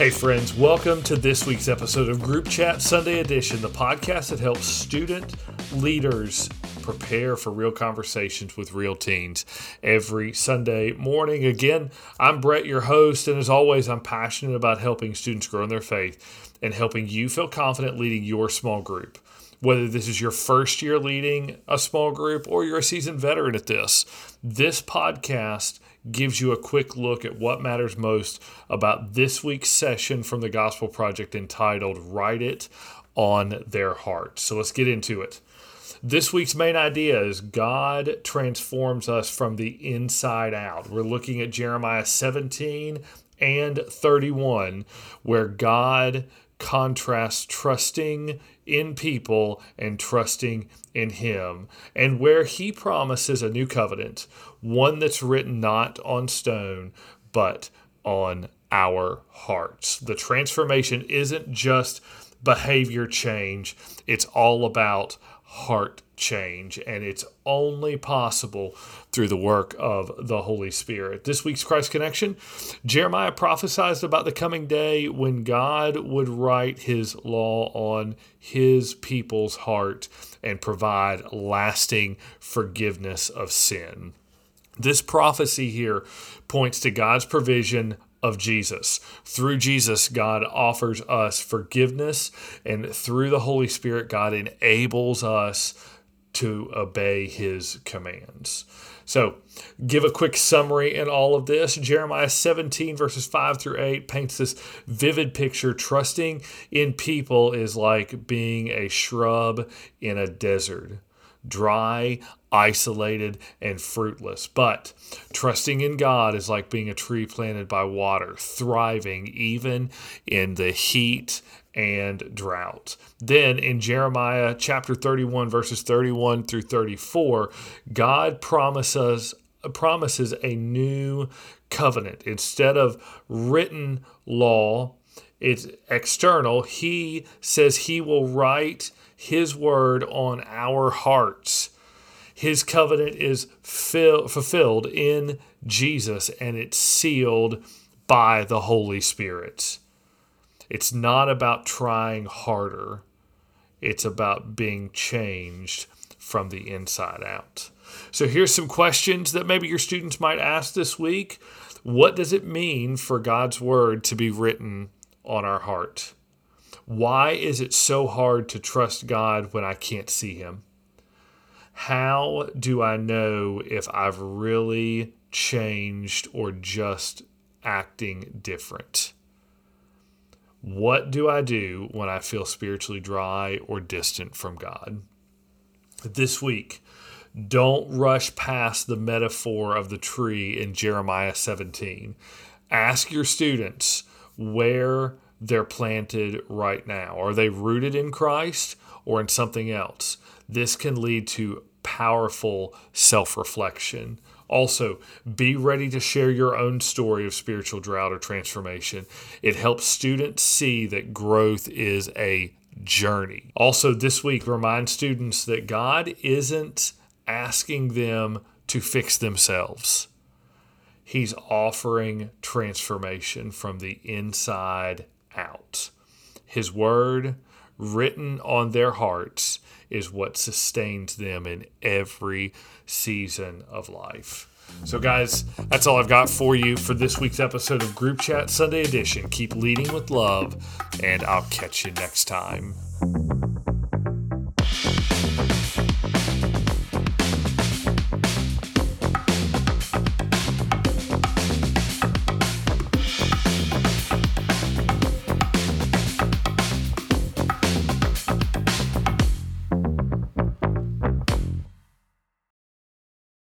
Hey friends, welcome to this week's episode of Group Chat Sunday Edition, the podcast that helps student leaders prepare for real conversations with real teens every Sunday morning. Again, I'm Brett, your host, and as always, I'm passionate about helping students grow in their faith and helping you feel confident leading your small group. Whether this is your first year leading a small group or you're a seasoned veteran at this podcast gives you a quick look at what matters most about this week's session from the Gospel Project entitled Write It on Their Heart. So let's get into it. This week's main idea is God transforms us from the inside out. We're looking at Jeremiah 17 and 31, where God contrasts trusting in people and trusting in Him, and where He promises a new covenant, one that's written not on stone, but on our hearts. The transformation isn't just behavior change, it's all about heart change, and it's only possible through the work of the Holy Spirit. This week's Christ Connection, Jeremiah prophesied about the coming day when God would write His law on His people's heart and provide lasting forgiveness of sin. This prophecy here points to God's provision of Jesus. Through Jesus, God offers us forgiveness, and through the Holy Spirit, God enables us to obey His commands. So, give a quick summary in all of this. Jeremiah 17 verses 5 through 8 paints this vivid picture. Trusting in people is like being a shrub in a desert. Dry, isolated, and fruitless. But trusting in God is like being a tree planted by water, thriving even in the heat and drought. Then in Jeremiah chapter 31, verses 31 through 34, God promises a new covenant. Instead of written law, it's external. He says He will write His word on our hearts. His covenant is fulfilled in Jesus, and it's sealed by the Holy Spirit. It's not about trying harder. It's about being changed from the inside out. So here's some questions that maybe your students might ask this week. What does it mean for God's word to be written on our heart? Why is it so hard to trust God when I can't see Him? How do I know if I've really changed or just acting different? What do I do when I feel spiritually dry or distant from God? This week, don't rush past the metaphor of the tree in Jeremiah 17. Ask your students where they're planted right now. Are they rooted in Christ or in something else? This can lead to powerful self-reflection. Also, be ready to share your own story of spiritual drought or transformation. It helps students see that growth is a journey. Also, this week, remind students that God isn't asking them to fix themselves. He's offering transformation from the inside out. His word, written on their hearts, is what sustains them in every season of life. So guys, that's all I've got for you for this week's episode of Group Chat Sunday Edition. Keep leading with love, and I'll catch you next time.